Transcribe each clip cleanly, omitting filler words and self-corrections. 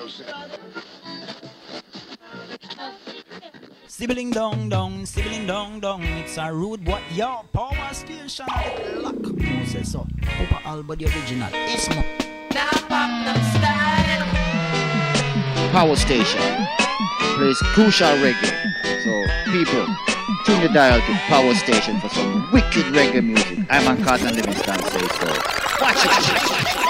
Sibling dong dong, it's a rude boy, yo, power station, lock, Moses, so, Papa Alba the original, Ismo. Now pop the style. Power station plays crucial reggae, so people, tune the dial to Power Station for some wicked reggae music. I'm on Carlton Livingston, say so. Watch it.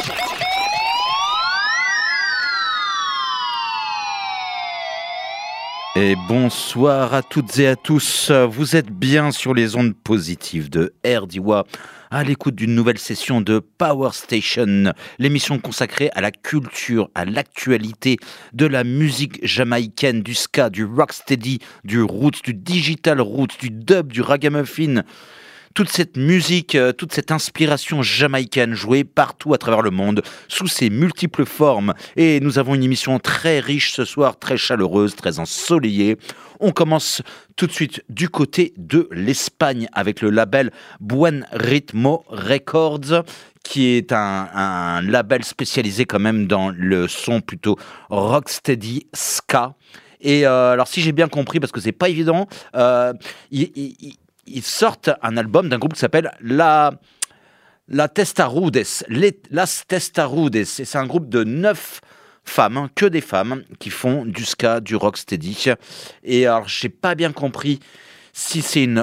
Et bonsoir à toutes et à tous, vous êtes bien sur les ondes positives de RDIWA, à l'écoute d'une nouvelle session de Power Station, l'émission consacrée à la culture, à l'actualité de la musique jamaïcaine, du ska, du rocksteady, du roots, du digital roots, du dub, du ragamuffin. Toute cette musique, toute cette inspiration jamaïcaine jouée partout à travers le monde, sous ses multiples formes. Et nous avons une émission très riche ce soir, très chaleureuse, très ensoleillée. On commence tout de suite du côté de l'Espagne avec le label Buen Ritmo Records, qui est un label spécialisé quand même dans le son plutôt rocksteady ska. Et alors si j'ai bien compris, parce que c'est pas évident, ils sortent un album d'un groupe qui s'appelle Las Testarudes. Las Testarudes. Et c'est un groupe de 9 femmes, que des femmes, qui font du ska, du rocksteady. Et alors, j'ai pas bien compris si c'est une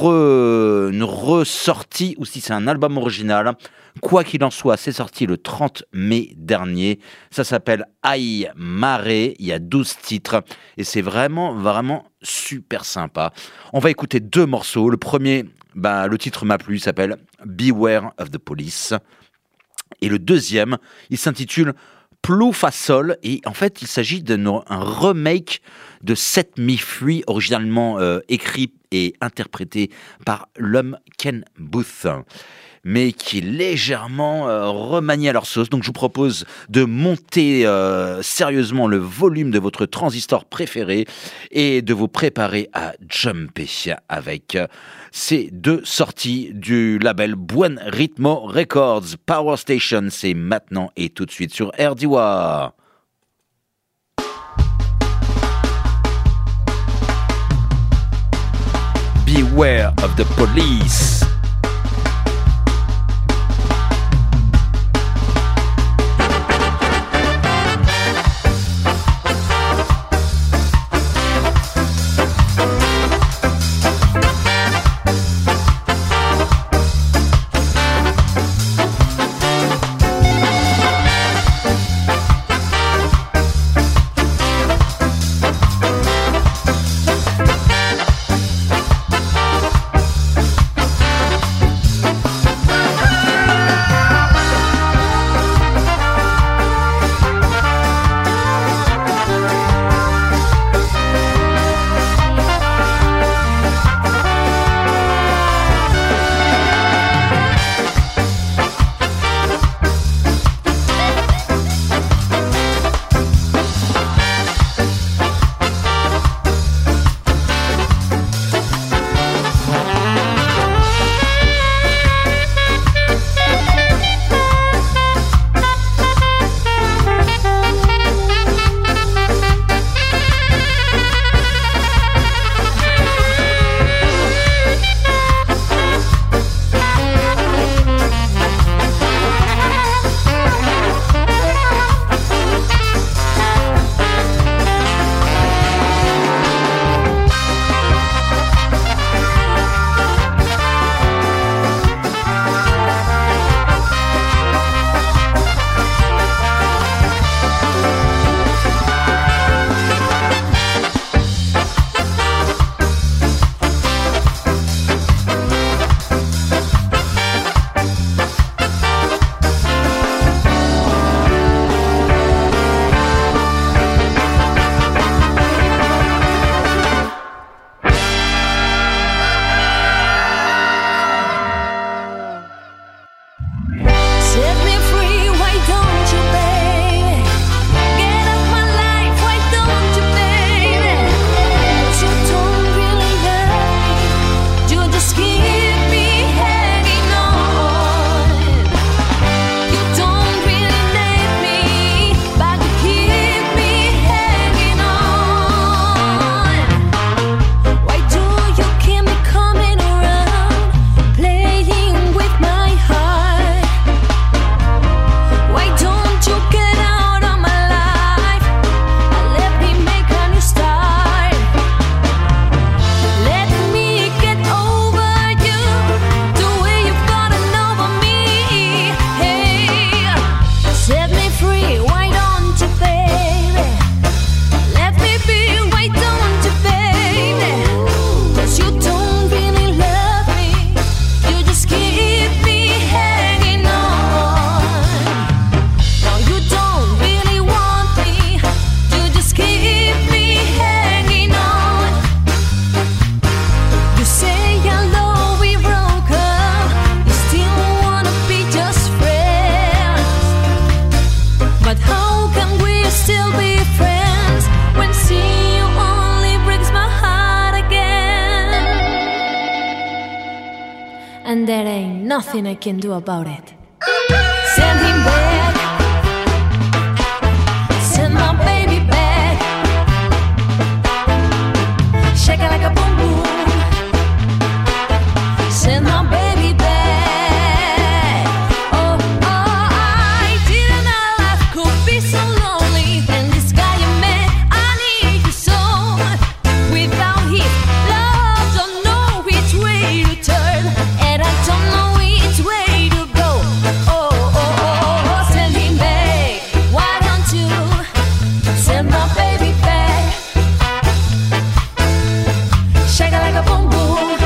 ressortie ou si c'est un album original. Quoi qu'il en soit, c'est sorti le 30 mai dernier. Ça s'appelle Ay Mare. Il y a 12 titres. Et c'est vraiment, vraiment super sympa. On va écouter 2 morceaux. Le premier, le titre m'a plu. Il s'appelle Beware of the Police. Et le deuxième, il s'intitule Plou Fa Sol. Et en fait, il s'agit d'un remake de Set Me Free, originalement écrit et interprété par l'homme Ken Booth, mais qui est légèrement remanié à leur sauce. Donc je vous propose de monter sérieusement le volume de votre transistor préféré et de vous préparer à jumper avec ces 2 sorties du label Buen Ritmo Records. Power Station, c'est maintenant et tout de suite sur RDIWA. Beware of the Police. nothing I can do about it. Send him back. Send my baby back. Shake it like a boom boom. Send my baby back. Oh, I didn't know life could be so lonely. And this guy you met, I need you so. Without his love, don't know which way to turn, and I don't know which way to go. Oh, send him back. Why don't you send my baby back? Shake it like a boom boom.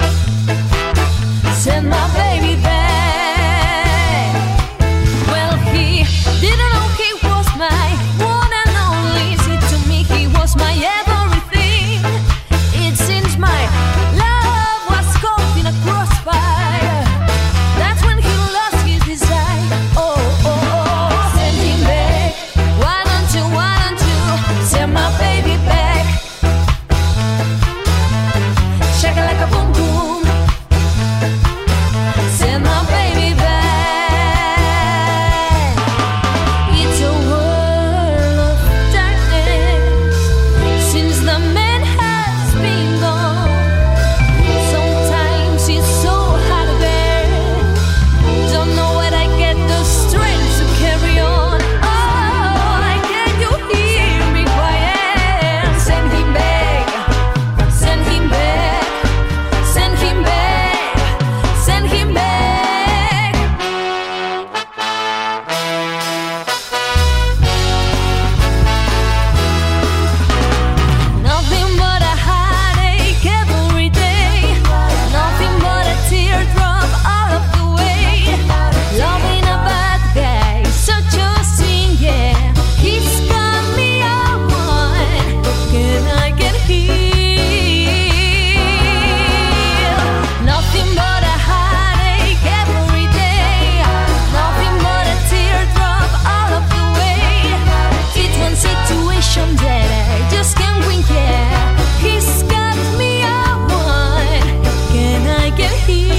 Send my baby back. Well, he didn't know he was my one and only. See, to me he was my everything. It seems my love was caught in a crossfire. That's when he lost his desire. Oh, send him back. Why don't you send my baby back? Shake it like a boom boom. Send my baby back. It's a world of darkness since the man has been gone. Sometimes it's so hard to bear. Don't know where I get the strength to carry on. Oh, can you hear me crying? Send him back. Send him back. Send him back. Send him back. Nothing but a heartache every day. Nothing but a teardrop all of the way. Loving a bad guy, such a sin, yeah. He's got me on one, and I can heal. Nothing but a heartache every day. Nothing but a teardrop all of the way. It's one situation that I just can't win, yeah. He's got me on one, and I can heal.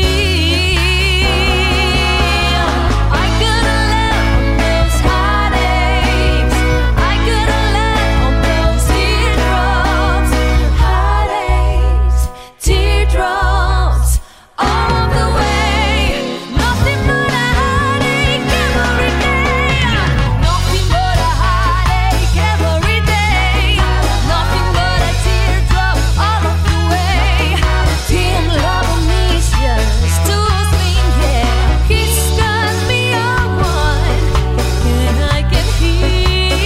I couldn't let on those heartaches. I couldn't let on those teardrops. Heartaches, teardrops, all of the way. Nothing but a heartache every day. Nothing but a heartache every day. Nothing but a teardrop all of the way. Him loving me is just too sweet, yeah. He's got me on one, and I can heal.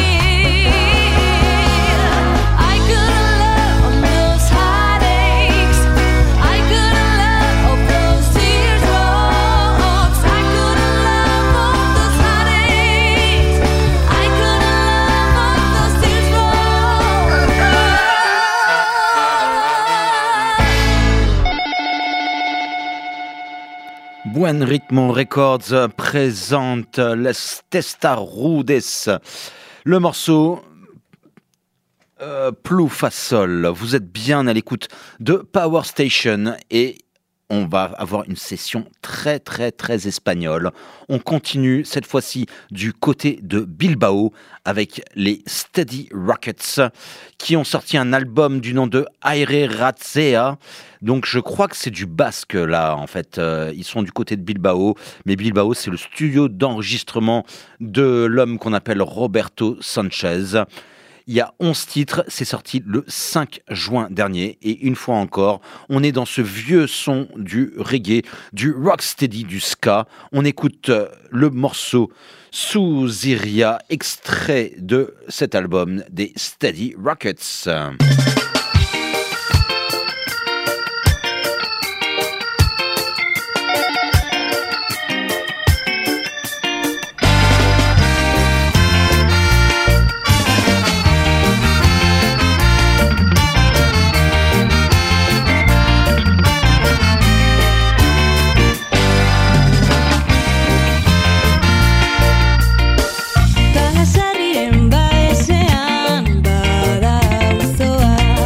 I couldn't love on those heartaches. I couldn't love of those teardrops. I couldn't love of those heartaches. I couldn't love of those teardrops. Buen Ritmo Records présente Les Testarudes. Le morceau Plou Fa Sol. Vous êtes bien à l'écoute de Power Station et on va avoir une session très espagnole. On continue cette fois-ci du côté de Bilbao avec les Steady Rockets qui ont sorti un album du nom de Aire Ratzea. Donc je crois que c'est du basque là en fait. Ils sont du côté de Bilbao, mais Bilbao c'est le studio d'enregistrement de l'homme qu'on appelle Roberto Sanchez. Il y a 11 titres, c'est sorti le 5 juin dernier. Et une fois encore, on est dans ce vieux son du reggae, du rocksteady, du ska. On écoute le morceau Suziria, extrait de cet album des Steady Rockets. Kasarien baezean bada auzoa.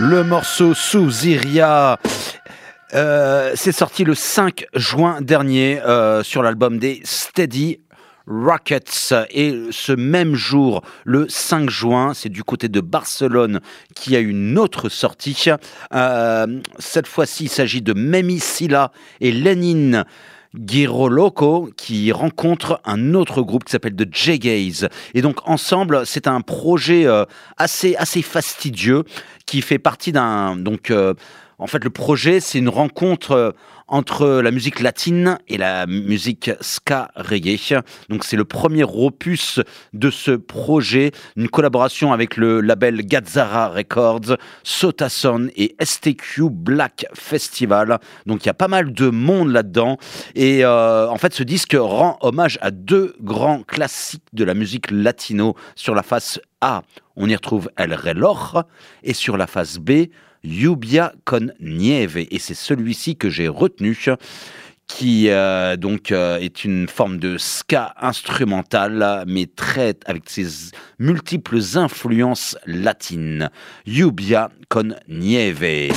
Le morceau Suziria. C'est sorti le 5 juin dernier sur l'album des Steady Rockets. Et ce même jour, le 5 juin, c'est du côté de Barcelone qu'il y a une autre sortie. Cette fois-ci, il s'agit de Memi Silla et Lenin Giroloko qui rencontrent un autre groupe qui s'appelle The J-Gaze. Et donc ensemble, c'est un projet assez fastidieux qui fait partie d'un... En fait, le projet, c'est une rencontre entre la musique latine et la musique ska reggae. Donc, c'est le premier opus de ce projet, une collaboration avec le label Gazzara Records, Sotason et STQ Black Festival. Donc, il y a pas mal de monde là-dedans. Et en fait, ce disque rend hommage à deux grands classiques de la musique latino. Sur la face A, on y retrouve El Reloj, et sur la face B, Lluvia con Nieve, et c'est celui-ci que j'ai retenu, qui est une forme de ska instrumental, mais avec ses multiples influences latines. Lluvia con Nieve.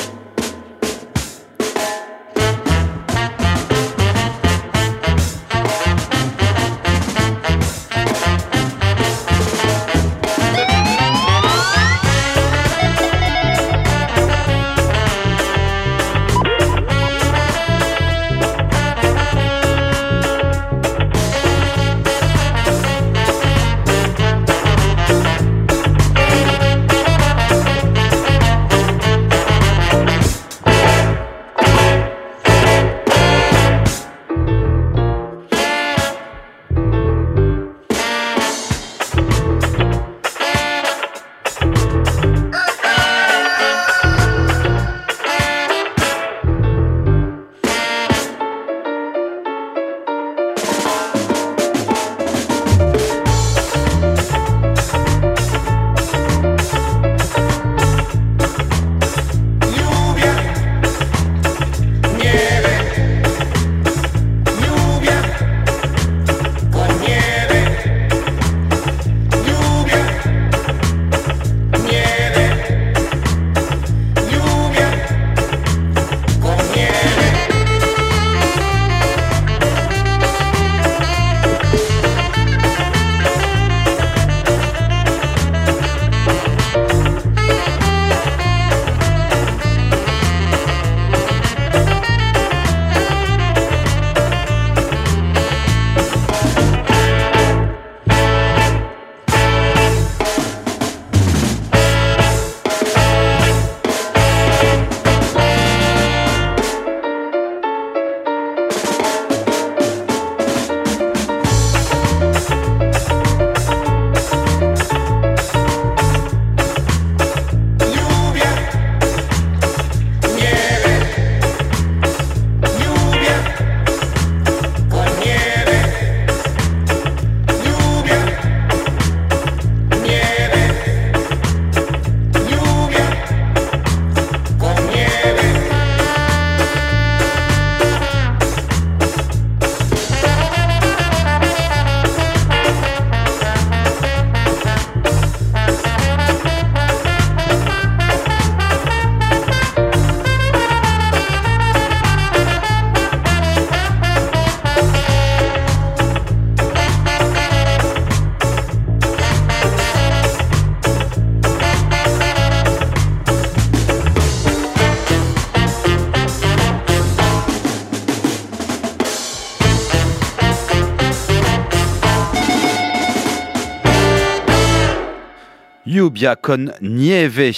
Lluvia con Nieve.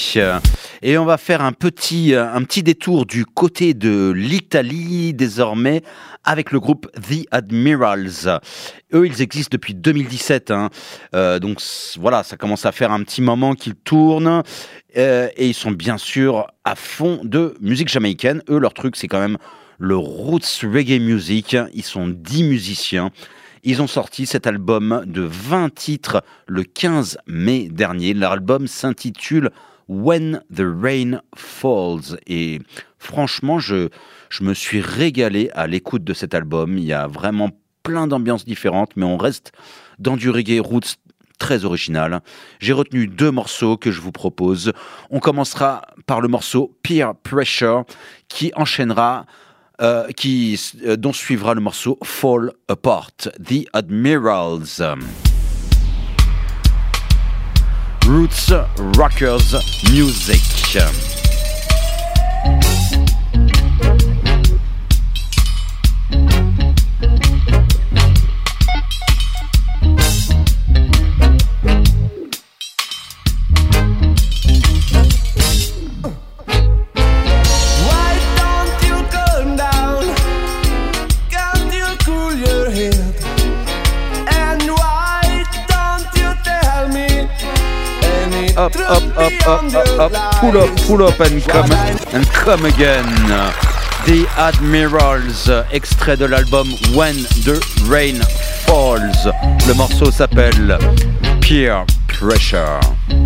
Et on va faire un petit détour du côté de l'Italie désormais avec le groupe The Admirals. Eux, ils existent depuis 2017. Donc voilà, ça commence à faire un petit moment qu'ils tournent. Et ils sont bien sûr à fond de musique jamaïcaine. Eux, leur truc, c'est quand même le roots reggae music. Ils sont 10 musiciens. Ils ont sorti cet album de 20 titres le 15 mai dernier. Leur album s'intitule When the Rain Falls. Et franchement, je me suis régalé à l'écoute de cet album. Il y a vraiment plein d'ambiances différentes, mais on reste dans du reggae roots très original. J'ai retenu 2 morceaux que je vous propose. On commencera par le morceau Peer Pressure qui enchaînera, dont suivra le morceau Fall Apart, The Admirals. Roots Rockers Music. Up, up, up, up, up, up, pull up and come again. The Admirals, extrait de l'album When the Rain Falls. Le morceau s'appelle Peer Pressure.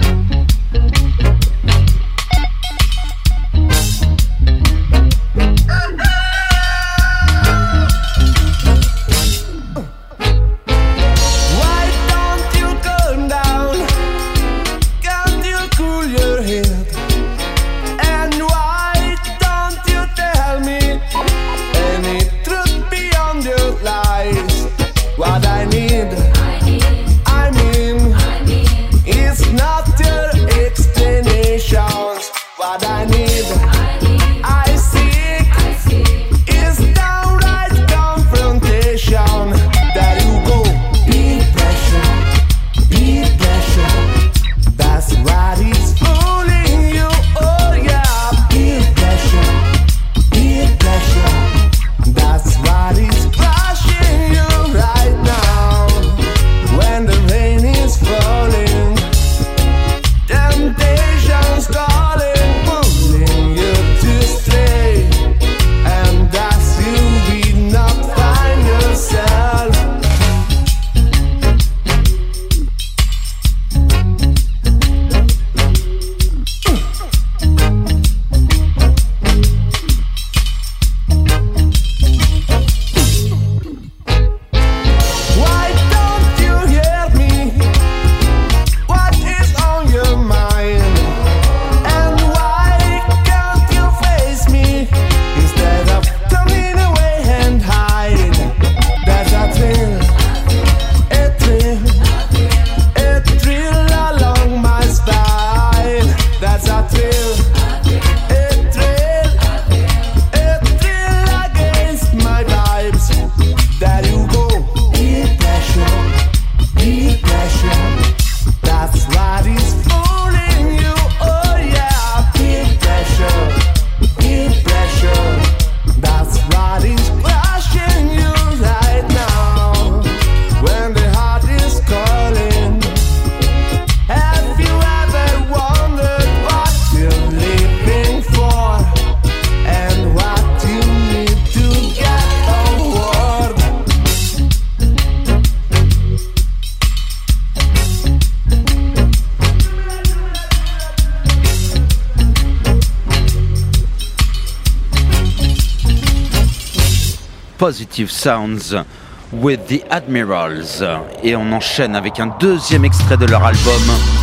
Positive Sounds with the Admirals. Et on enchaîne avec un deuxième extrait de leur album.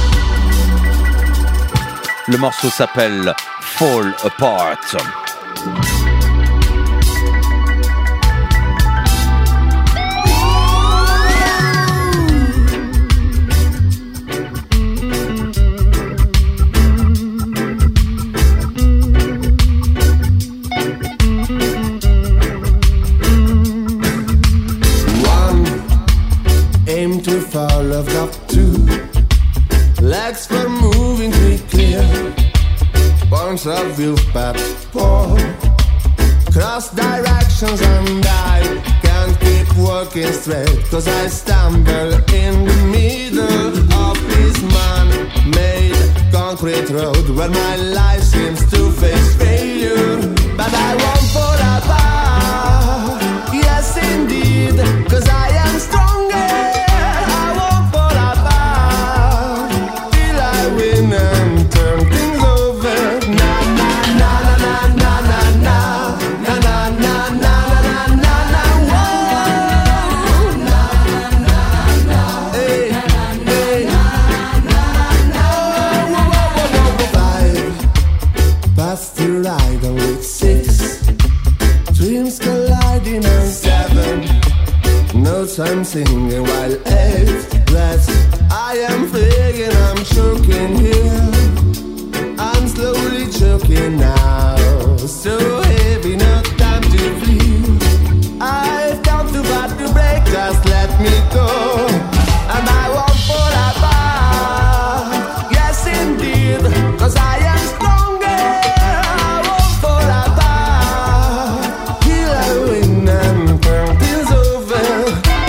Le morceau s'appelle Fall Apart. I've got two legs for moving quickly. Points of view but four cross directions and I can't keep walking straight cause I stumble in the middle of this man-made concrete road where my life seems to face failure. But I won't fall apart, yes indeed, cause I am stronger. Hey, hey. chorus I'm singing while express. I am freeing, I'm choking here. I'm slowly choking now. So heavy, no time to flee. I've come too far to break, just let me go. And I won't fall apart. Yes, indeed, 'cause I am stronger. I won't fall apart. Here I win and curtains over.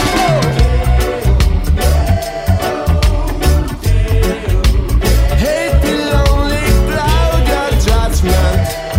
Hate will only cloud your judgment.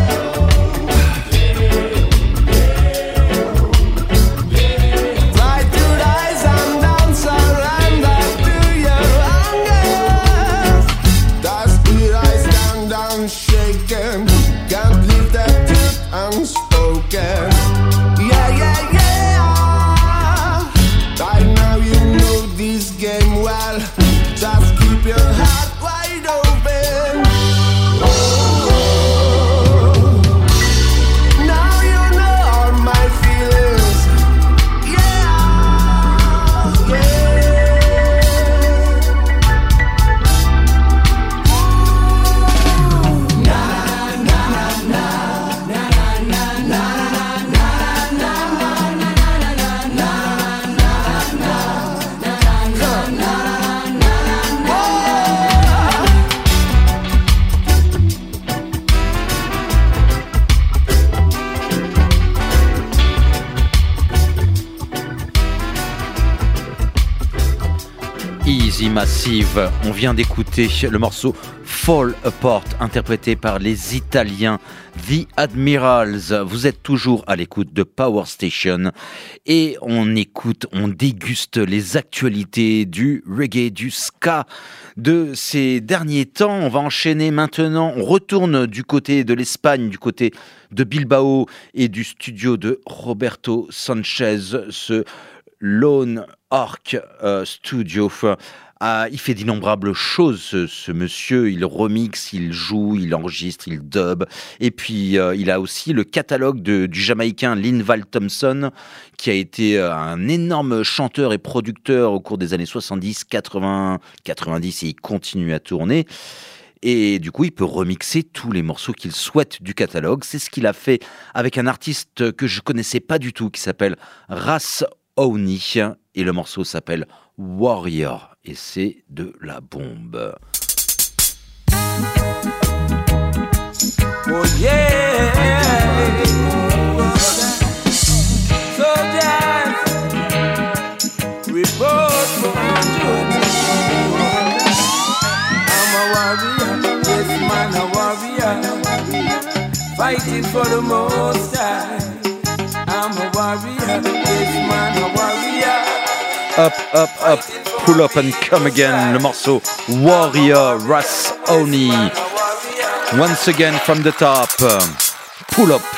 Try to rise and down, surrender to your hunger. That's where I stand unshaken. Can't leave that truth unspoken. Yeah, yeah, yeah. By now you know this game well. Just keep your heart wide open. Now you know all my feelings. Yeah, yeah. Easy Massive, on vient d'écouter le morceau Fall Apart, interprété par les Italiens The Admirals. Vous êtes toujours à l'écoute de Power Station et on écoute, on déguste les actualités du reggae, du ska de ces derniers temps. On va enchaîner maintenant, on retourne du côté de l'Espagne, du côté de Bilbao et du studio de Roberto Sanchez, ce Lone Ark Studio. Il fait d'innombrables choses, ce monsieur. Il remixe, il joue, il enregistre, il dub. Et puis, il a aussi le catalogue du Jamaïcain Linval Thompson, qui a été un énorme chanteur et producteur au cours des années 70, 80, 90, et il continue à tourner. Et du coup, il peut remixer tous les morceaux qu'il souhaite du catalogue. C'est ce qu'il a fait avec un artiste que je connaissais pas du tout, qui s'appelle Ras Ouni, et le morceau s'appelle Warrior, et c'est de la bombe. Oh yeah, soldiers, report for duty. I'm a warrior, yes man, a warrior, fighting for the most high. I'm a warrior, yes man, a warrior. Up, up, up, pull up and come again, le morceau Warrior, Ras Ouni. Once again from the top, pull up.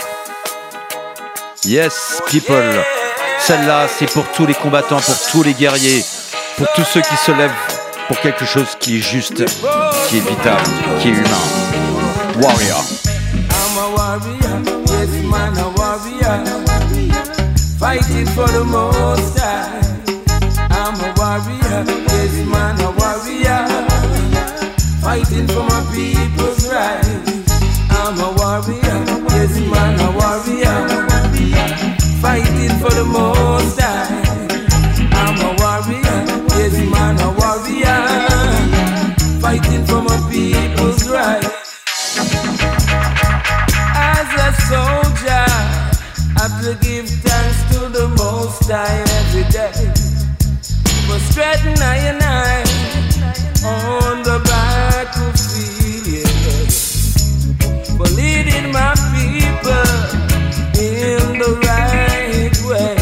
Yes, people. Celle-là, c'est pour tous les combattants, pour tous les guerriers, pour tous ceux qui se lèvent pour quelque chose qui est juste, qui est vital, qui est humain. Warrior. I'm a warrior, yes man, a warrior, fighting for the most high. I'm a warrior, yes man, a warrior, fighting for my people's rights. I'm a warrior, yes man, a warrior, fighting for the most high. I'm a warrior, yes man, a warrior, fighting for my people's rights. As a soldier, I have to give thanks to the Most High every day. For strengthening I and I on the battlefield, yeah. For leading my people in the right way.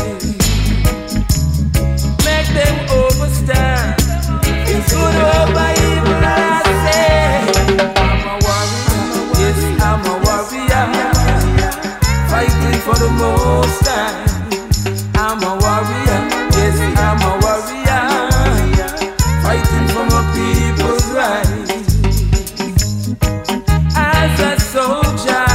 Make them overstand. It's good over evil, I say. I'm a warrior, yes, I'm a warrior, fighting for the Most High. I'm a warrior, yes, I'm a warrior, fighting for my people's rights. As a soldier,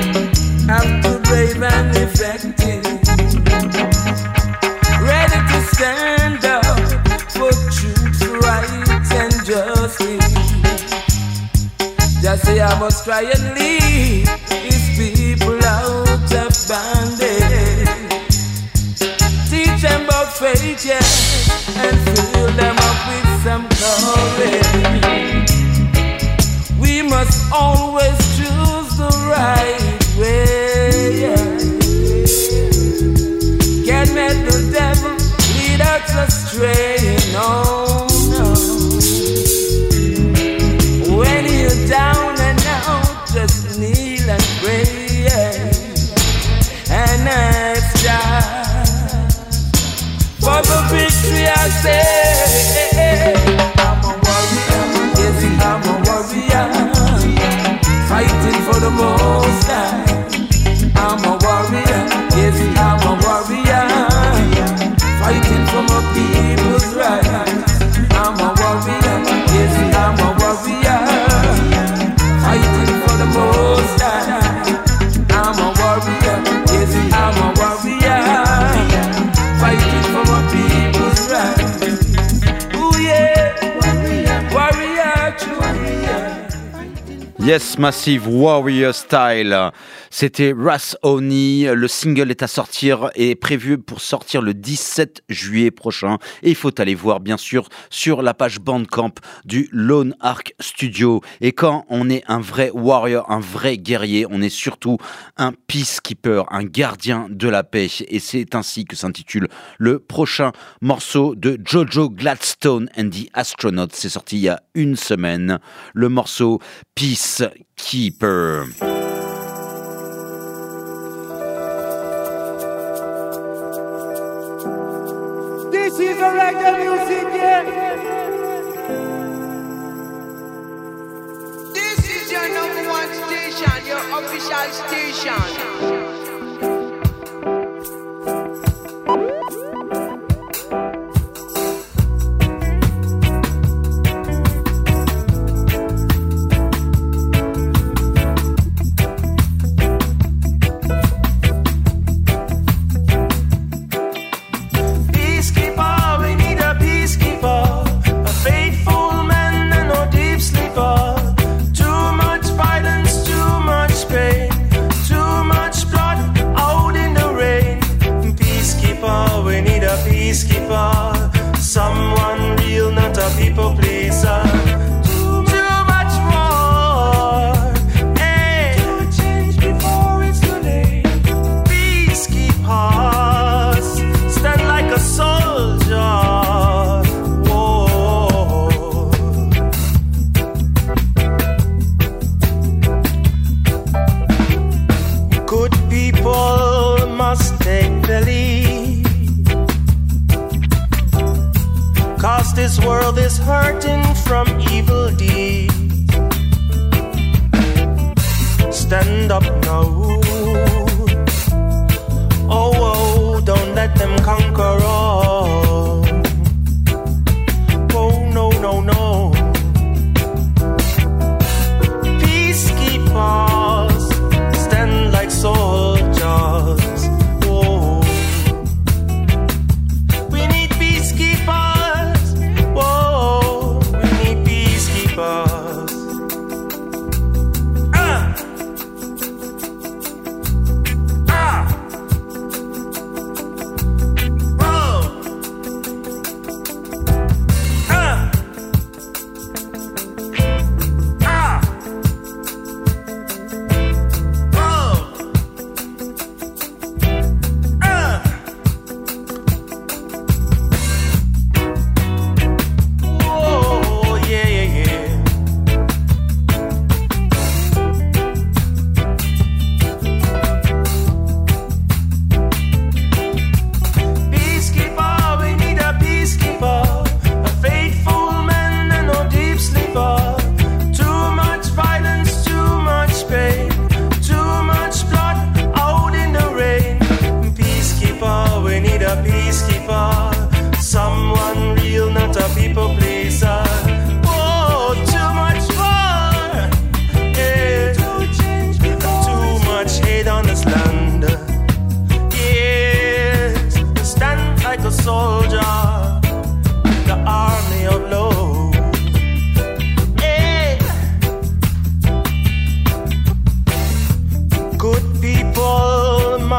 I'm too brave and effective, ready to stand up for truth, right, and justice. Just say I must try and lead his people out of bondage. Teach them about faith, yeah, and fill them up with some courage. We must always choose the right way, yeah. Can't let the devil lead us astray, no, no. When you're down and out, just kneel and pray, yeah. And ask God for the victory, I say. I'm a warrior, yes, I'm a warrior, fighting for the Most High. I'm a warrior, yes, I'm a warrior, fighting for my people's rights. I'm a warrior, yes, I'm a warrior, fighting for the Most High. I'm a warrior, yes, I'm a warrior, fighting for my people's rights. Ooh yeah, warrior, true warrior. Yes, Massive Warrior Style. C'était Ras Oni. Le single est à sortir et est prévu pour sortir le 17 juillet prochain. Et il faut aller voir, bien sûr, sur la page Bandcamp du Lone Ark Studio. Et quand on est un vrai warrior, un vrai guerrier, on est surtout un peacekeeper, un gardien de la paix. Et c'est ainsi que s'intitule le prochain morceau de Jojo Gladstone and the Astronauts. C'est sorti il y a une semaine. Le morceau Peacekeeper. This is a reggae music, yeah. This is your number one station, your official station. Too much violence, too much pain, too much blood.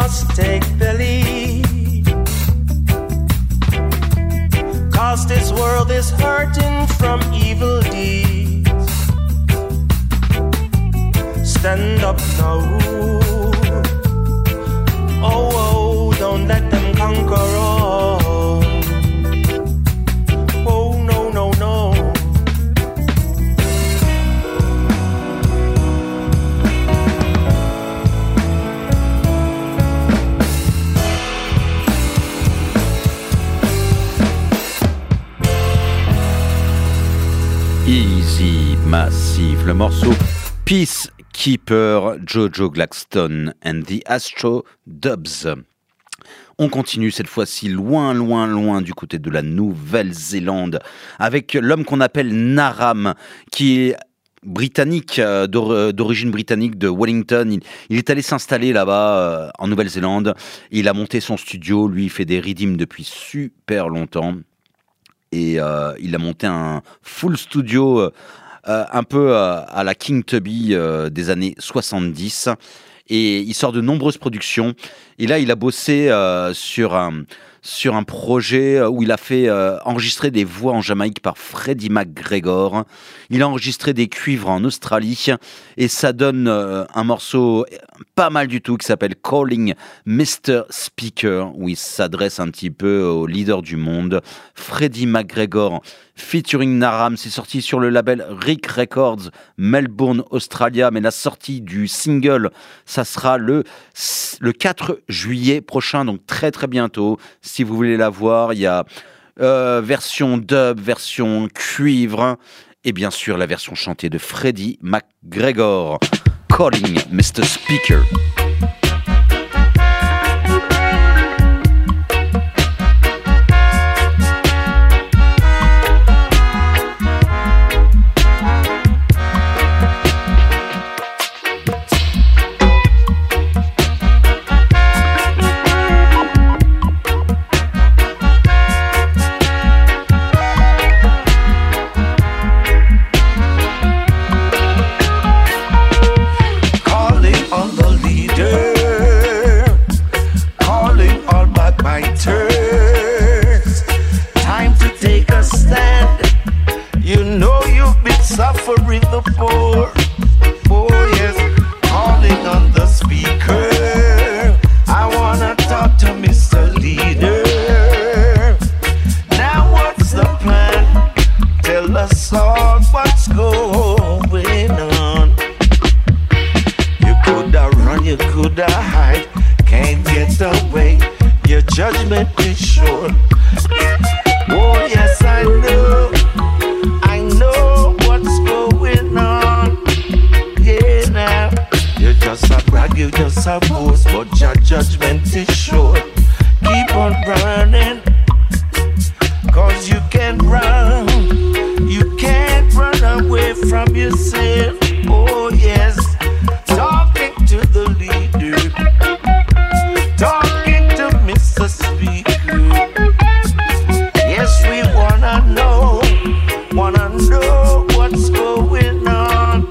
must take the lead. 'Cause this world is hurting from evil deeds. Stand up now. Oh, oh, don't let them conquer all. Oh, no, no, no. Easy Massive, le morceau Peacekeeper, Jojo Glaxton and the Astro Dubs. On continue cette fois-ci loin, loin, loin du côté de la Nouvelle-Zélande avec l'homme qu'on appelle Naram, qui est britannique, d'origine britannique de Wellington. Il est allé s'installer là-bas en Nouvelle-Zélande. Il a monté son studio. Lui, il fait des redeems depuis super longtemps. Et il a monté un full studio un peu à la King Tubby des années 70. Et il sort de nombreuses productions. Et là, il a bossé sur un projet où il a fait enregistrer des voix en Jamaïque par Freddie McGregor. Il a enregistré des cuivres en Australie. Et ça donne un morceau pas mal du tout qui s'appelle Calling Mr. Speaker, où il s'adresse un petit peu au leader du monde, Freddie McGregor. Featuring Naram, c'est sorti sur le label Rick Records, Melbourne, Australia, mais la sortie du single, ça sera le 4 juillet prochain, donc très très bientôt. Si vous voulez la voir, il y a version dub, version cuivre, et bien sûr la version chantée de Freddie McGregor, Calling Mr. Speaker. Suffering the poor, oh yes, calling on the speaker. I wanna talk to Mr. Leader. Now what's the plan? Tell us all what's going on. You coulda run, you coulda hide, can't get away. Your judgment is sure. Oh yes, I know. You just a boast, but your judgment is sure. Keep on running, 'cause you can't run. You can't run away from yourself. Oh yes, talking to the leader, talking to Mr. Speaker. Yes, we wanna know what's going on.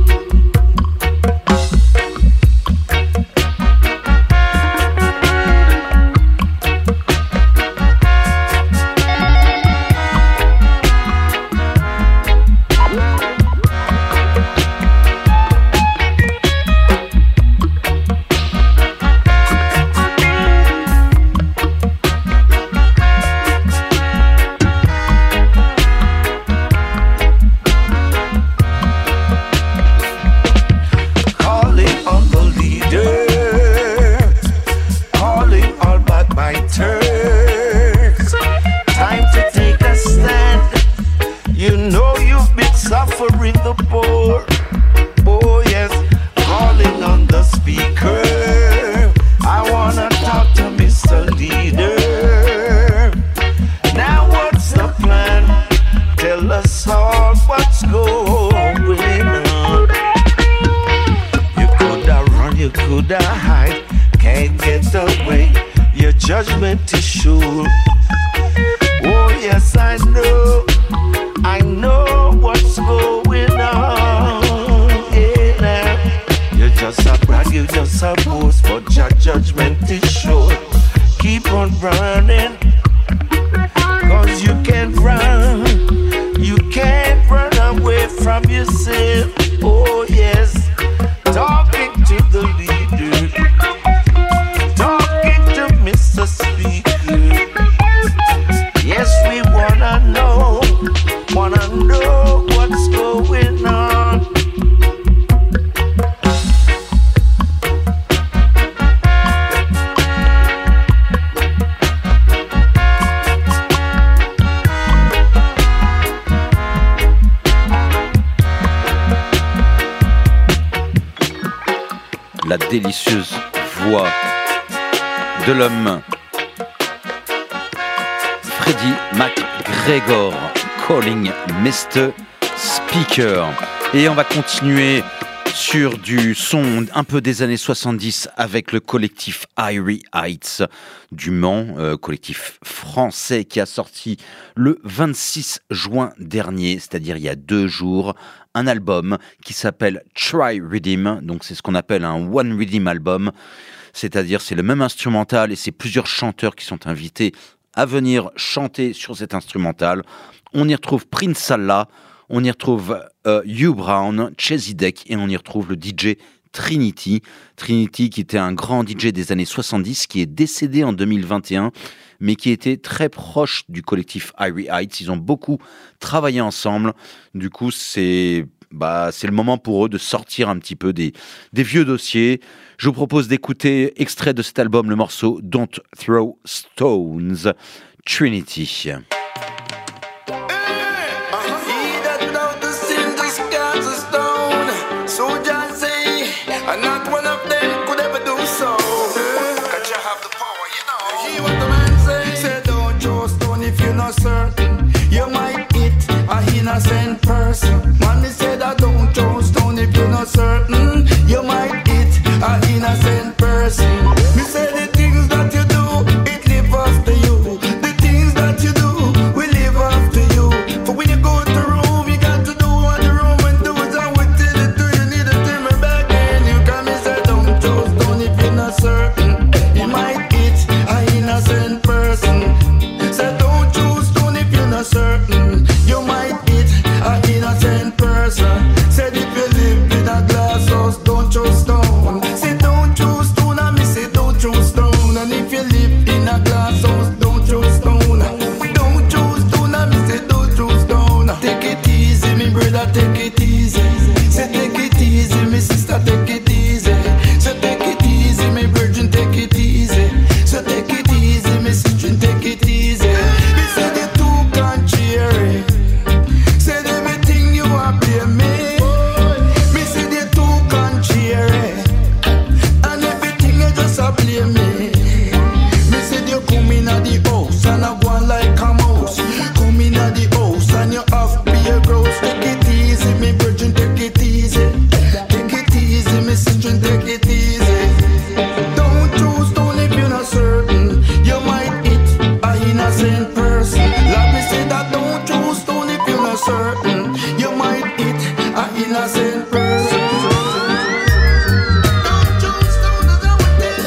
Suffering the poor, oh yes, calling on the speaker. I wanna talk to Mr. Leader. Now what's the plan? Tell us all what's going on. You coulda run, you coulda hide, can't get away. Your judgment is sure. Oh yes, I know what's going on. Yeah, now you're just a brand you're supposed, but your judgment is sure. Keep on running, cause you can't run away from yourself. Oh yes, talking to the leader, talking to Mr. Speaker. Yes, we wanna know what's going on. La délicieuse voix de l'homme Freddie McGregor, Calling Mr. Speaker. Et on va continuer sur du son un peu des années 70 avec le collectif Irie Heights du Mans, collectif français qui a sorti le 26 juin dernier, c'est-à-dire il y a 2 jours, un album qui s'appelle Try Rhythm, donc c'est ce qu'on appelle un One Rhythm album, c'est-à-dire c'est le même instrumental et c'est plusieurs chanteurs qui sont invités à venir chanter sur cet instrumental. On y retrouve Prince Allah, on y retrouve Hugh Brown, Chesy Deck et on y retrouve le DJ Trinity. Trinity qui était un grand DJ des années 70 qui est décédé en 2021 mais qui était très proche du collectif Irie Heights. Ils ont beaucoup travaillé ensemble. Du coup, c'est le moment pour eux de sortir un petit peu des vieux dossiers. Je vous propose d'écouter extrait de cet album le morceau Don't Throw Stones, Trinity. Certain you might hit a innocent person. Man, me said I don't throw stone if you're not certain you might hit a innocent person. Me say the things that you do, it live after you. The things that you do, we live after you. For when you go to room, you got to do what the room and do it. And what did it do? You need to tell me back then. You can me say don't throw stone if you're not certain you might hit a innocent person. Say don't choose stone if you're not certain you might hit a innocent person. Said if you live in a glass house, don't choose stone. Say don't choose stone, and me say don't choose stone. And if you live in a glass house, don't choose stone. Don't choose stone, and me say don't choose stone. Take it easy, me brother, take it easy. Say take it easy, me sister, take it easy. Say take it easy, me virgin, take it easy. So take it easy, me sister, take it easy. Me say the two contrary. Say everything you are blame me. Me say the two contrary. And everything you just a blame me. Me say you come in at the house and I go on like a mouse. Come in at the house and you have be a gross. Take it easy, me virgin, take it easy. Take it easy, me sister, take it easy. Don't choose stone if you're not certain you might hit a innocent person. Let me say that don't choose stone if you're not certain you might hit a innocent person. Don't choose stone, that's how I tell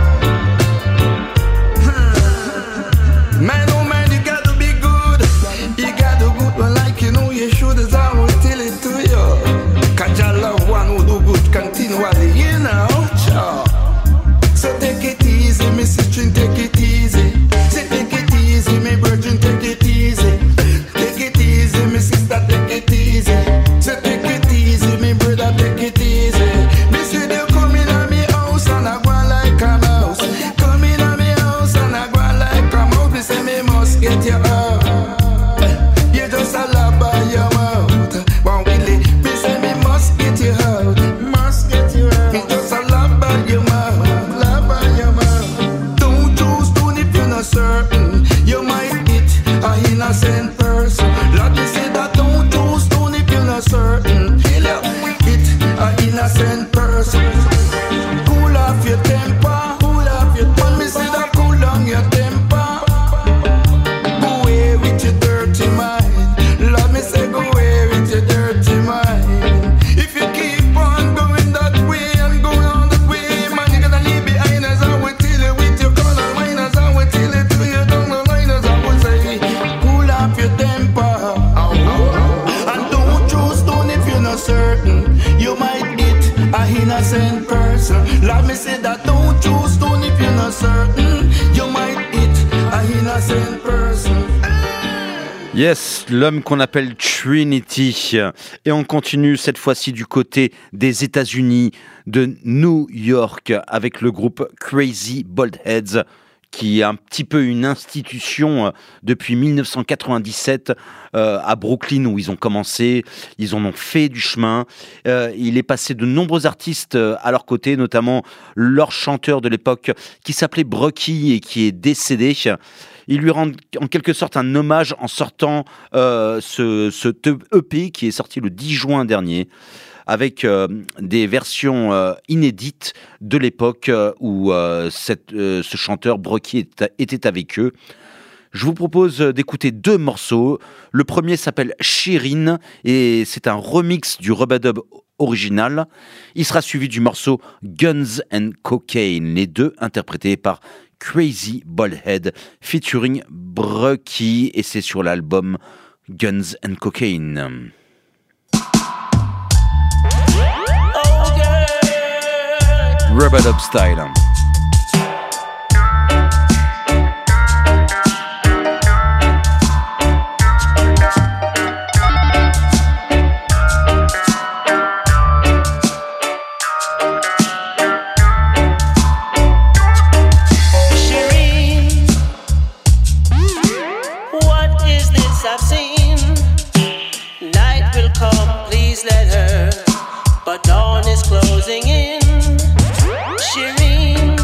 you. Man, oh man, you gotta be good. You gotta good one like you know you should, as I will tell it to you. Cause your love one who do good continually, you know. Sure. So take it easy, me sister, take it easy. Say take it easy, me virgin, take it easy. Take it easy, me sister, take it easy. So take it easy, me brother, take it easy. Me say they come in at me house and I go like a mouse. Come in at me house and I go like a mouse. Me say me must get you out. You just a laugh by your mouth. One willy, me say me must get you out. Must get you out. Me just a laugh by your mouth. Laugh by your mouth. Don't choose for certain. You might hit a innocent person. Yes, l'homme qu'on appelle Trinity. Et on continue cette fois-ci du côté des États-Unis, de New York, avec le groupe Crazy Bald Heads, qui est un petit peu une institution depuis 1997 à Brooklyn, où ils ont commencé. Ils en ont fait du chemin. Il est passé de nombreux artistes à leur côté, notamment leur chanteur de l'époque qui s'appelait Brucky et qui est décédé. Ils lui rendent en quelque sorte un hommage en sortant ce EP qui est sorti le 10 juin dernier, avec des versions inédites de l'époque où ce chanteur Brucky était avec eux. Je vous propose d'écouter 2 morceaux. Le premier s'appelle Shirin et c'est un remix du Rubadub original. Il sera suivi du morceau Guns and Cocaine, les deux interprétés par Crazy Bald Head featuring Brucky, et c'est sur l'album Guns and Cocaine. Rubadub style. I've seen. Night will come, please let her. But dawn is closing in. Shireen,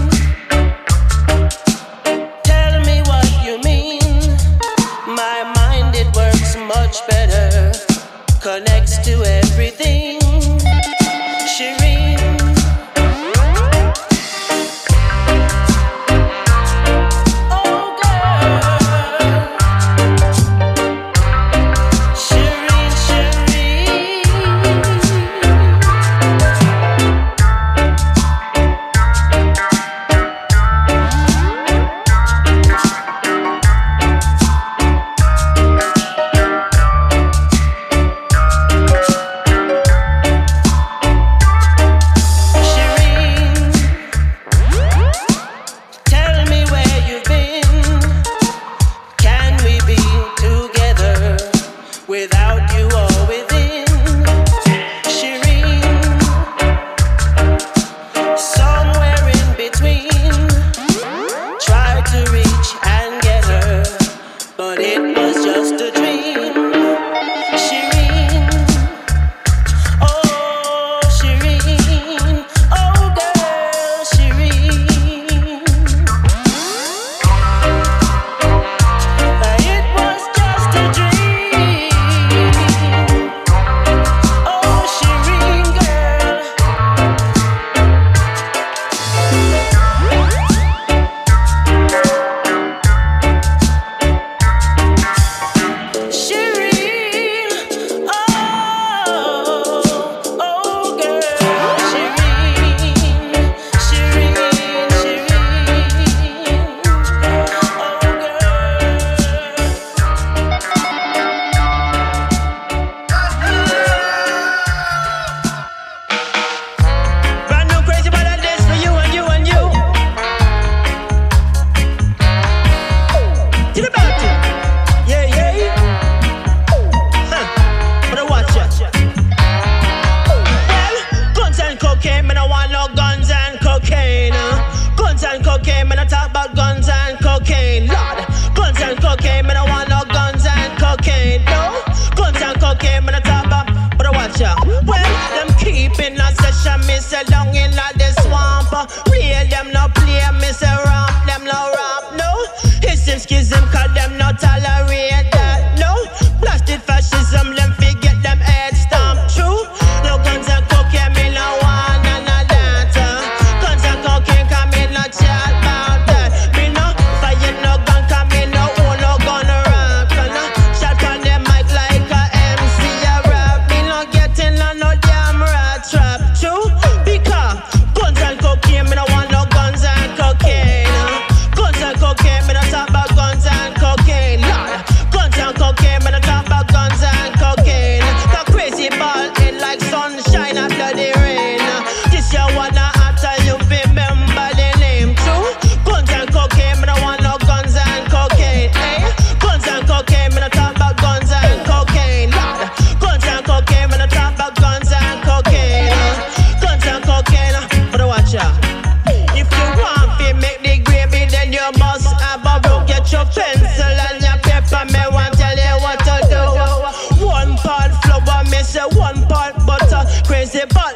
tell me what you mean. My mind, it works much better. Connects to everything. Shireen.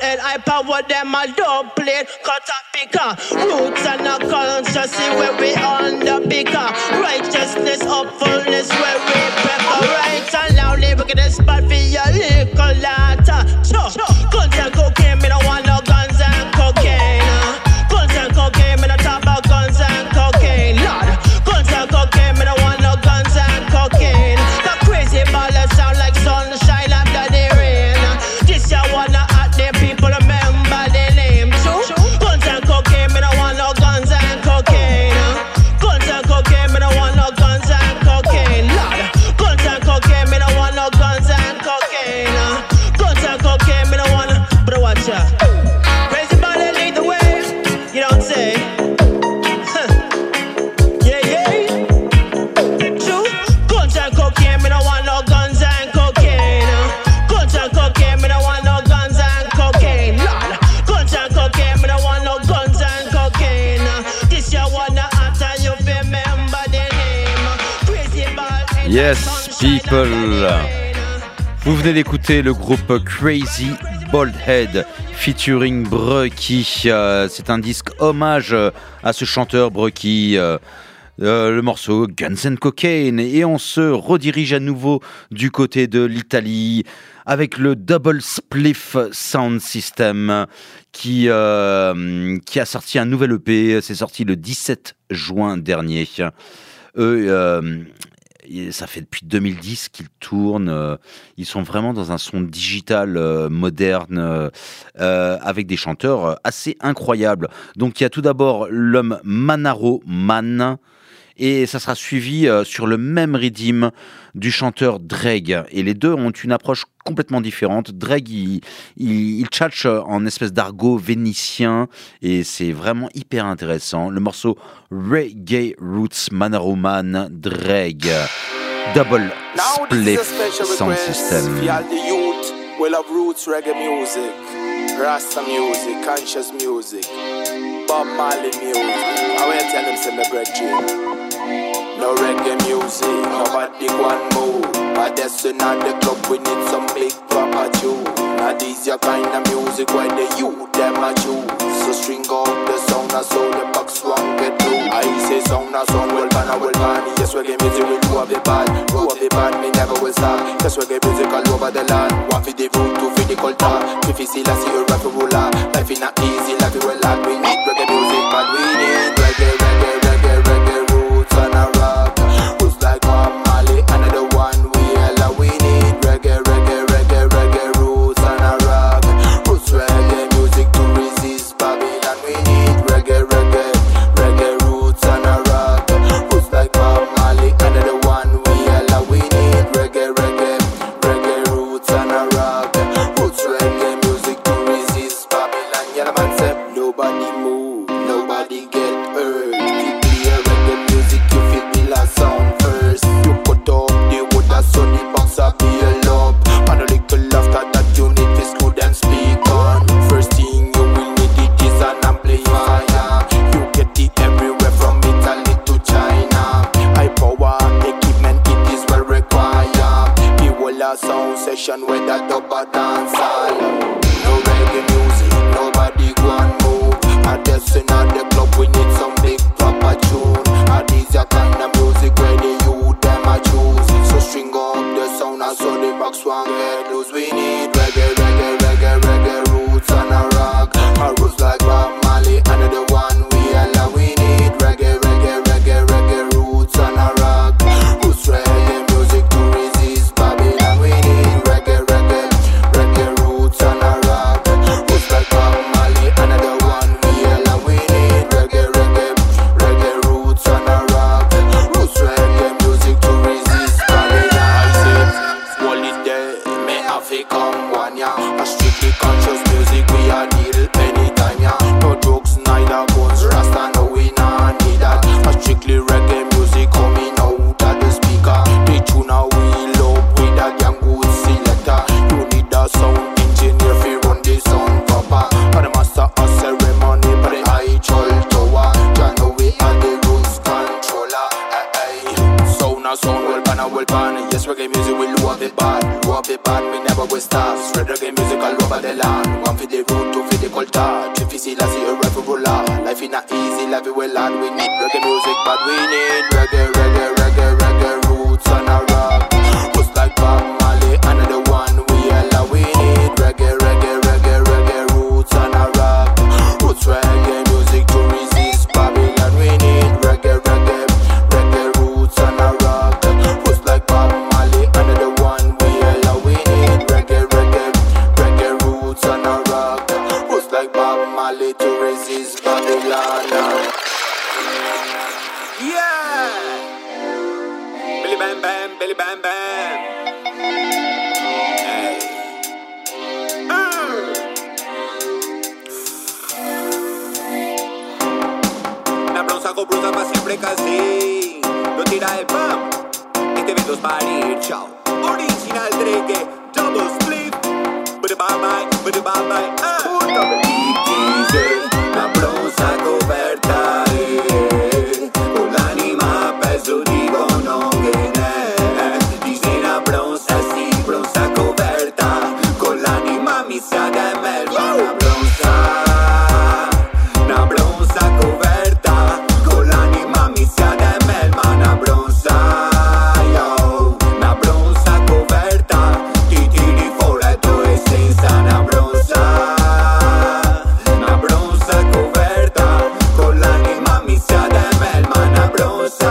head, I power them a dub plate, cut a picker. Roots and a culture, see where we on the picker. Righteousness, upfulness, where we pepper. Right and loudly, we get a spot for your little latter. Sure, guns and cocaine, me don't want no guns and cocaine. Guns and cocaine, me don't talk about guns and cocaine. Lord, guns and cocaine, me don't want no guns and cocaine. The crazy ballers sound like sunshine after the rain. This year wanna at the people remember the name too. Guns and cocaine, me don't want no guns and cocaine. Guns and cocaine, me don't want no guns and cocaine. Lord, guns and cocaine, me don't want no guns and cocaine. Guns and cocaine, me don't want. But watch out. Crazy ballers lead the way. You don't say. Yeah, yeah. True. Guns and cocaine, me don't want no guns and cocaine. Guns and cocaine, me don't want no guns and cocaine. Lord, guns and cocaine, me don't want no guns and cocaine. This year wanna after you remember the name. Crazy ball. Yes, people. Vous venez d'écouter le groupe Crazy Baldhead featuring Brucky. C'est un disque hommage à ce chanteur Brucky. Le morceau Guns and Cocaine. Et on se redirige à nouveau du côté de l'Italie avec le Double Spliff Sound System qui a sorti un nouvel EP. C'est sorti le 17 juin dernier. Ça fait depuis 2010 qu'ils tournent. Ils sont vraiment dans un son digital moderne avec des chanteurs assez incroyables. Donc il y a tout d'abord l'homme Manaro Man. Et ça sera suivi sur le même rythme du chanteur Dreg. Et les deux ont une approche complètement différente. Dreg, il tchatche en espèce d'argot vénitien et c'est vraiment hyper intéressant. Le morceau Reggae Roots Manaro Man Dreg. Double Spliff Sound System. We love roots reggae music, Rasta music, conscious music, Bob Marley music. I will tell them to me brethren. No reggae music, nobody want move. But that's not the club, we need some big proper tune. Now these your kind of music where the youth them a choose. So string up the sound and so the box won't get through. I say sound and sound well pan. Yes, reggae music will blow up the band. Blow up the band, me never will stop. Yes, reggae music all over the land. One for the root, two for the culture. Three for see, let's see you rap a ruler. Life is not easy, life is well hard. We need reggae music, but we need reggae roots and a rock. Roots like Bob Marley, another one we hella. We need reggae roots and a rock. Roots reggae music to resist Babylon. We need reggae roots and a rock. Roots like Bob Marley, another one we hella. We need reggae roots and a rock. Roots reggae music to resist Babylon. Yeah, the man said nobody move, nobody get hurt. You play reggae music, you feel the last sound first. You cut up the wood, so the box a peel up. And a little after that you need to screw them speak on. First thing you will need it is an amplifier. You get it everywhere from Italy to China. High power equipment, it is well required. The whole sound session with a double dance hall. No reggae music, nobody go and move. And that's in the club, we need some big proper tune. And these are kind of music where the youth them a choose. So string up the sound and so the box won't get loose. We need reggae roots and a rock. A roots like Bob Marley, another one we hella. We need reggae roots and a rock. Roots reggae music to resist Babylon. We need reggae roots and a rock. Roots like Bob Marley, another one we hella. We need reggae roots and a rock. Roots reggae music to resist Babylon. I say, hold it there, may I fi come one ya. A strictly conscious music we a deal anytime ya. No drugs, neither guns, Rasta no we nah need that. A strictly reggae music coming out of the speaker. The tune a we love with a damn good selector. You need a sound engineer fi run the sound proper. And the master of ceremony for the high troll tower. Ya know we are the rules controller. Sound a sound well pan. Yes, reggae music will look up it bad, we never will stop. Spread reggae music all over the land. One for the root, two for the culture. Three for see, I see a rifle ruler. Life is not easy, life is well hard. We need reggae music, but we need reggae, reggae, reggae, reggae roots on a rock. Just like Bob Marley, another one we allow. We need reggae, reggae, reggae, reggae roots on a rock. Roots reggae music to resist Babylon. We need reggae, reggae, reggae roots on a rock. Just like Bob Marley, another one we allow. We need reggae, reggae, reggae roots on a rock. Just like Bob Marley to resist Babylon. Yeah! Billy Bam Bam, Billy Bam Bam. Hey. La bronza con brusa pa' siempre casi. Lo tira el pam y te ves parir. Ciao. Original reggae, double split. Bada bye bye. La bronza coperta con l'anima peso dicono che ne dice una bronza sì, bronza coperta con l'anima mischiata e melva. Una bronza coperta con l'anima mischiata e melva. Una bronza, yo, una bronza coperta ti tiri fuori la tua essenza. Una bronza coperta con l'anima mischiata e melma. Una bronza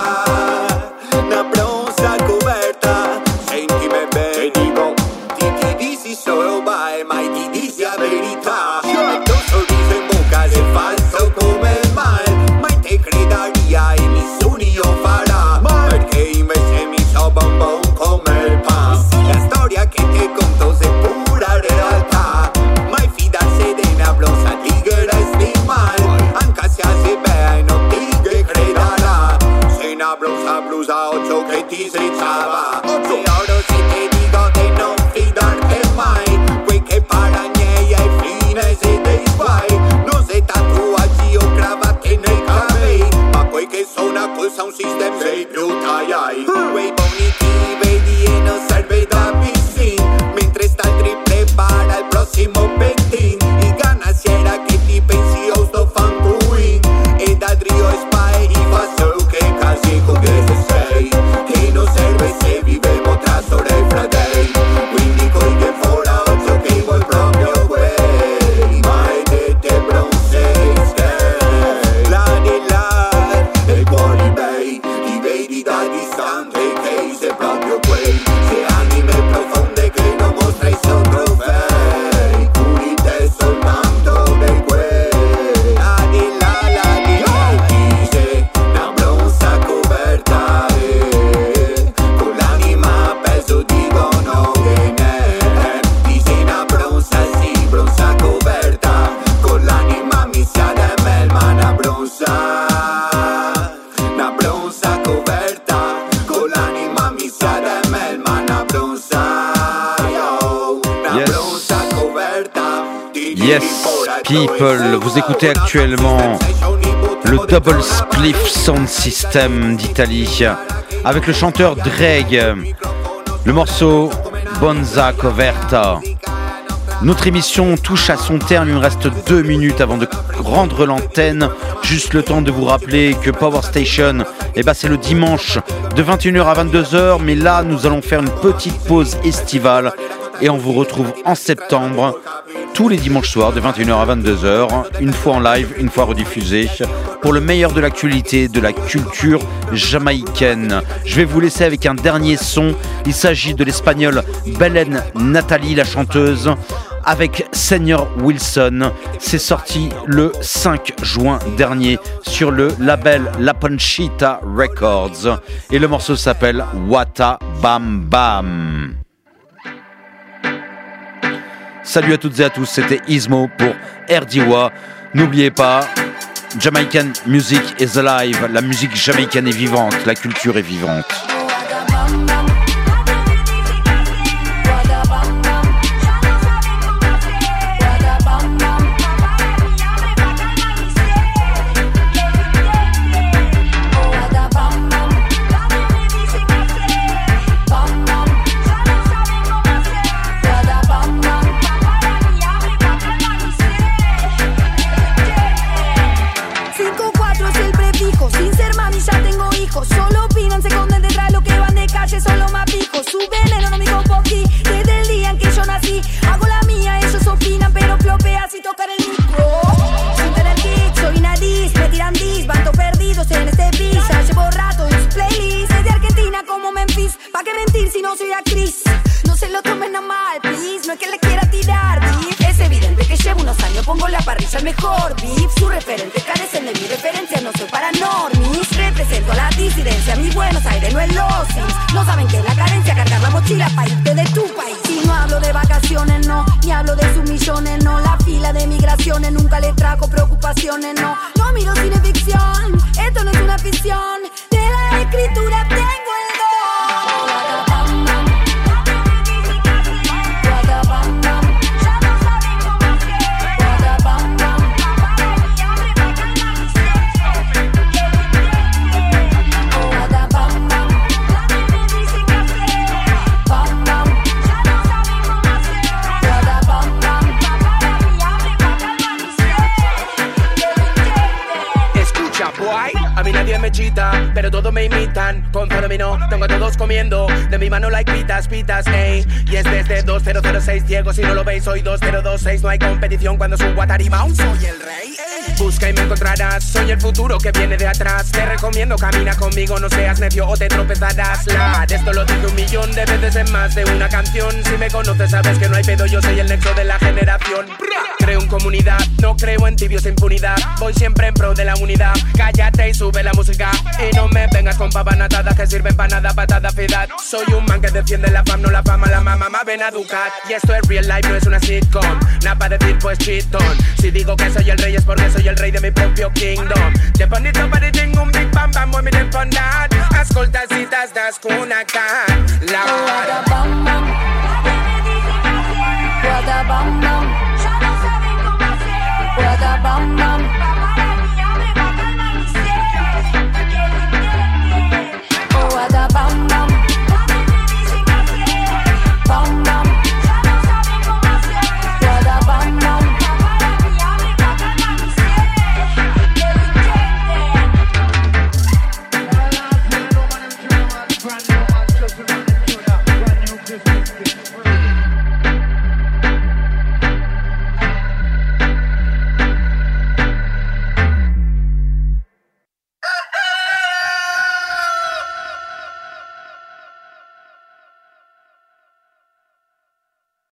coperta. Senti bebè, ti dico, ti dici solo vai, mai ti dici la verità. Metto un sorriso in bocca, sei falso come il male, mai te credaria e nessuno io farà, perché invece mi so bonbon come il pan. La storia che ti conto se pura realtà, mai fidarsi di una bronza tigre resti mal, anche se sei bene non ti crederà. Sei una bronza blusa occhio che ti srizzava. Se oro se ti dico di non fidarti mai, quei che paragnei ai fine se dei guai. Non sei tatuaggi o cravatte nei capelli, ma quei che sono cosa un sistema sei più tagliai. Quei boniti vedi e non serve da piscina, mentre sta il triple para il prossimo pettin. I ganasiera che ti pensi io sto fancuin, e da trio e spae i fa solo che casi con che se sei, che non serve se vivevo tra sole e fratelli. Quindi coi che fora occhio che vuoi proprio quei, mai dette bronze stay. La di là e cuori bei, ti vedi da distante che sei proprio quei. Se anime profonde che non mostrai son trofei, curi te soltanto dei quei. La di là dice una bronza coperta con l'anima peso dicono che ne dice una bronza sì, bronza coperta con l'anima mischiata e melma. Una bronza coperta con l'anima mischiata e melma. Una bronza, yo, una Yes. bronza coperta. Yes, people, vous écoutez actuellement le Double Spliff Sound System d'Italie avec le chanteur Dreg, le morceau Bonza Coverta. Notre émission touche à son terme, il me reste 2 minutes avant de rendre l'antenne. Juste le temps de vous rappeler que Power Station, c'est le dimanche de 21h à 22h, mais là nous allons faire une petite pause estivale et on vous retrouve en septembre tous les dimanches soirs de 21h à 22h, une fois en live, une fois rediffusé, pour le meilleur de l'actualité, de la culture jamaïcaine. Je vais vous laisser avec un dernier son, il s'agit de l'espagnole Belén Nathalie, la chanteuse, avec Senior Wilson. C'est sorti le 5 juin dernier sur le label La Panchita Records et le morceau s'appelle Wata Bam Bam. Salut à toutes et à tous, c'était Ismo pour RDWA. N'oubliez pas, Jamaican Music is alive, la musique jamaïcaine est vivante, la culture est vivante. Bam bam escucha el mejor beef. Su referente carecen de mi referencia, no soy para normis. Represento a la disidencia, mi Buenos Aires no es los Sims. No saben que es la carencia, cargar la mochila pa' irte de tu país. Y no hablo de vacaciones, no, ni hablo de sus millones, no. La fila de migraciones nunca le trajo preocupaciones, no. No miro cineficción, esto no es una ficción. De la escritura tengo el don. A mí nadie me chita, pero todos me imitan. Con dominó, tengo a todos comiendo de mi mano like pitas, ey. Y es desde 2006, Diego, si no lo veis, soy 2026. No hay competición cuando subo a tarima, aún soy el rey. Busca y me encontrarás, soy el futuro que viene de atrás. Te recomiendo, camina conmigo, no seas necio o te tropezarás. De esto lo dije 1.000.000 de veces en más de una canción. Si me conoces sabes que no hay pedo, yo soy el nexo de la generación. Creo en comunidad, no creo en tibios e impunidad. Voy siempre en pro de la unidad. Cállate y sube la música. Y no me vengas con pavanatadas que sirven para nada, patada fiedad. Soy un man que defiende la fama, no la fama, la mamá ven a educar. Y esto es real life, no es una sitcom. Nada para decir pues chitón. Si digo que soy el rey es porque soy el rey de mi propio kingdom. Te ponito para tengo un big bam bam, voy mi respondar. Ascolta si t'has desconnectat. La bam bam, guarda bam bam, guarda bam bam. Guarda bam bam, bam bam, guarda bam bam. Brand new